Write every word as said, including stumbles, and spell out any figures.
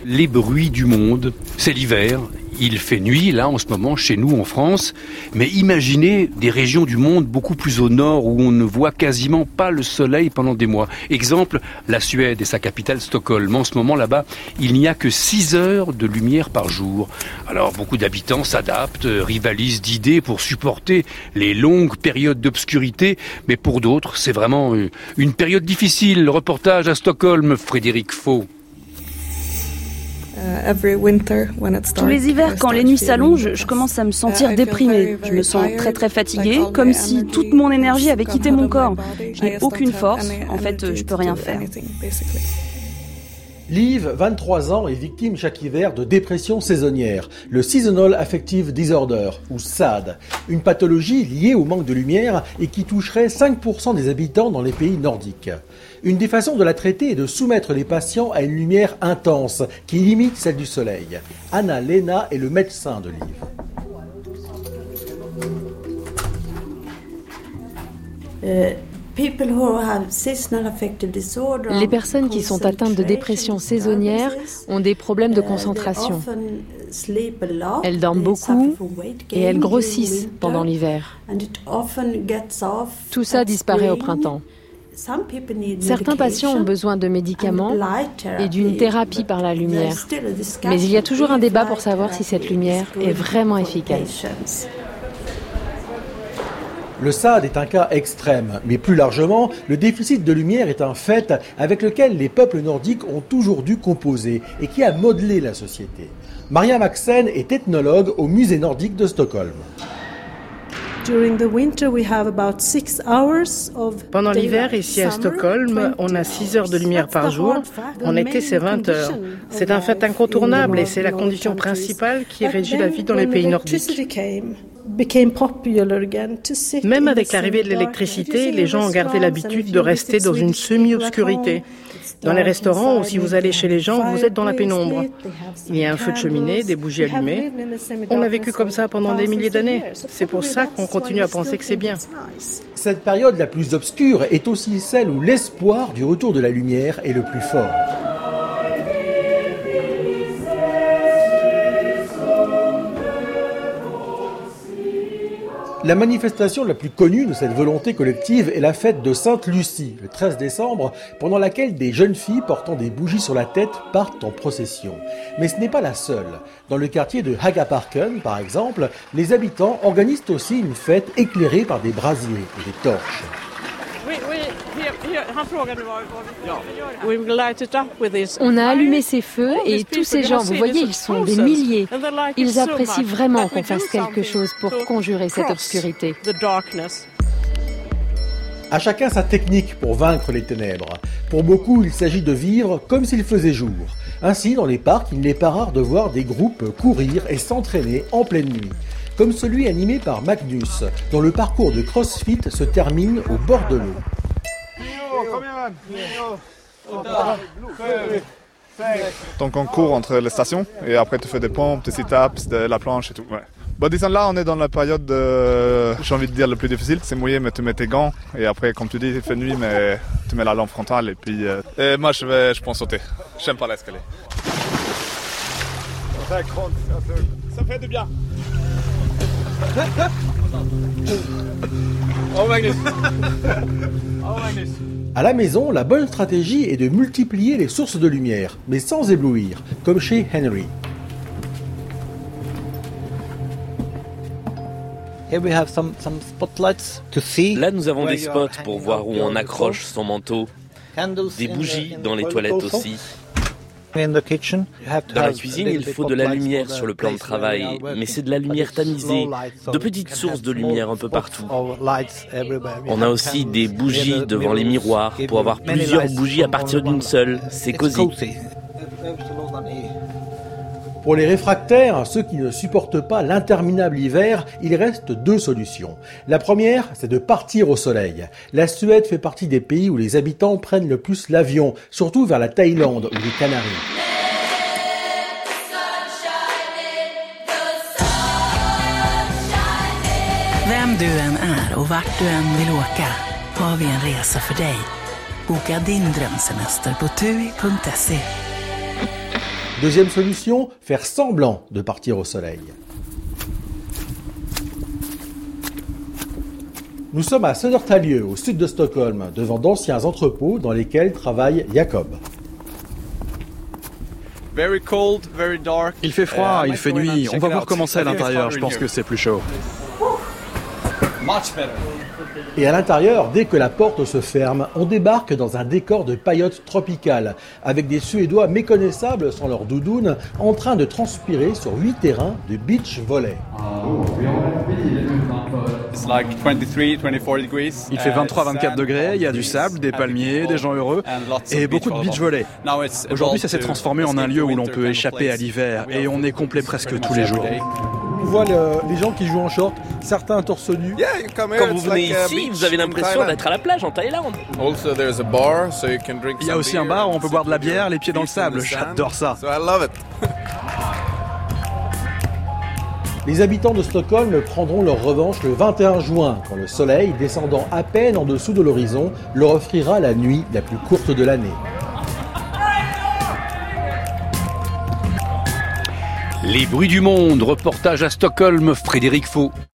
Les bruits du monde, c'est l'hiver. Il fait nuit, là, en ce moment, chez nous, en France. Mais imaginez des régions du monde beaucoup plus au nord où on ne voit quasiment pas le soleil pendant des mois. Exemple, la Suède et sa capitale Stockholm. En ce moment, là-bas, il n'y a que six heures de lumière par jour. Alors, beaucoup d'habitants s'adaptent, rivalisent d'idées pour supporter les longues périodes d'obscurité. Mais pour d'autres, c'est vraiment une période difficile. Le reportage à Stockholm, Frédéric Faux. Tous les hivers, quand les nuits s'allongent, je commence à me sentir déprimée. Je me sens très très fatiguée, comme si toute mon énergie avait quitté mon corps. Je n'ai aucune force, en fait, je peux rien faire. Liv, vingt-trois ans, est victime chaque hiver de dépression saisonnière, le Seasonal Affective Disorder, ou S A D, une pathologie liée au manque de lumière et qui toucherait cinq pour cent des habitants dans les pays nordiques. Une des façons de la traiter est de soumettre les patients à une lumière intense qui limite celle du soleil. Anna-Lena est le médecin de Liv. Euh... Les personnes qui sont atteintes de dépression saisonnière ont des problèmes de concentration. Elles dorment beaucoup et elles grossissent pendant l'hiver. Tout ça disparaît au printemps. Certains patients ont besoin de médicaments et d'une thérapie par la lumière. Mais il y a toujours un débat pour savoir si cette lumière est vraiment efficace. Le S A D est un cas extrême, mais plus largement, le déficit de lumière est un fait avec lequel les peuples nordiques ont toujours dû composer et qui a modelé la société. Maria Maxen est ethnologue au musée nordique de Stockholm. Pendant l'hiver, ici à Stockholm, on a six heures de lumière par jour. En été, c'est vingt heures. C'est un fait incontournable et c'est la condition principale qui régit la vie dans les pays nordiques. Même avec l'arrivée de l'électricité, les gens ont gardé l'habitude de rester dans une semi-obscurité. Dans les restaurants ou si vous allez chez les gens, vous êtes dans la pénombre. Il y a un feu de cheminée, des bougies allumées. On a vécu comme ça pendant des milliers d'années. C'est pour ça qu'on continue à penser que c'est bien. Cette période la plus obscure est aussi celle où l'espoir du retour de la lumière est le plus fort. La manifestation la plus connue de cette volonté collective est la fête de Sainte-Lucie, le treize décembre, pendant laquelle des jeunes filles portant des bougies sur la tête partent en procession. Mais ce n'est pas la seule. Dans le quartier de Hagaparken, par exemple, les habitants organisent aussi une fête éclairée par des brasiers et des torches. On a allumé ces feux et tous ces gens, vous voyez, ils sont des milliers. Ils apprécient vraiment qu'on fasse quelque chose pour conjurer cette obscurité. À chacun sa technique pour vaincre les ténèbres. Pour beaucoup, il s'agit de vivre comme s'il faisait jour. Ainsi, dans les parcs, il n'est pas rare de voir des groupes courir et s'entraîner en pleine nuit. Comme celui animé par Magnus, dont le parcours de CrossFit se termine au bord de l'eau. Donc on court entre les stations et après tu fais des pompes, des sit-ups, de la planche et tout. Ouais. Bon, disons là on est dans la période, de, j'ai envie de dire, le plus difficile. C'est mouillé mais tu mets tes gants et après comme tu dis il fait nuit mais tu mets la lampe frontale et puis... Euh... Et moi je vais, je pense sauter. J'aime pas l'escalier. Ça fait du bien. Oh Magnus. Oh Magnus. À la maison, la bonne stratégie est de multiplier les sources de lumière, mais sans éblouir, comme chez Henry. Là, nous avons des spots pour voir où on accroche son manteau. Des bougies dans les toilettes aussi. Dans la cuisine, il faut de la lumière sur le plan de travail, mais c'est de la lumière tamisée, de petites sources de lumière un peu partout. On a aussi des bougies devant les miroirs pour avoir plusieurs bougies à partir d'une seule. C'est cosy. Pour les réfractaires, ceux qui ne supportent pas l'interminable hiver, il reste deux solutions. La première, c'est de partir au soleil. La Suède fait partie des pays où les habitants prennent le plus l'avion, surtout vers la Thaïlande ou les Canaries. Vem du än är och vart du än vill åka har vi en resa för dig. Boka din drömsemester på tui punkt se. Deuxième solution, faire semblant de partir au soleil. Nous sommes à Södertälje, au sud de Stockholm, devant d'anciens entrepôts dans lesquels travaille Jacob. Il fait froid, il fait nuit, on va voir comment c'est à l'intérieur, je pense que c'est plus chaud. Et à l'intérieur, dès que la porte se ferme, on débarque dans un décor de paillotes tropicales, avec des Suédois méconnaissables sans leur doudoune, en train de transpirer sur huit terrains de beach volley. Il fait vingt-trois à vingt-quatre degrés, il y a du sable, des palmiers, des gens heureux et beaucoup de beach volley. Aujourd'hui, ça s'est transformé en un lieu où l'on peut échapper à l'hiver et on est complet presque tous les jours. On voit le, les gens qui jouent en short, certains torse nu. Quand vous venez ici, vous avez l'impression d'être à la plage en Thaïlande. Il y a aussi un bar où on peut boire de la bière, les pieds dans le sable. J'adore ça. Les habitants de Stockholm prendront leur revanche le vingt et un juin, quand le soleil, descendant à peine en dessous de l'horizon, leur offrira la nuit la plus courte de l'année. Les bruits du monde, reportage à Stockholm, Frédéric Faux.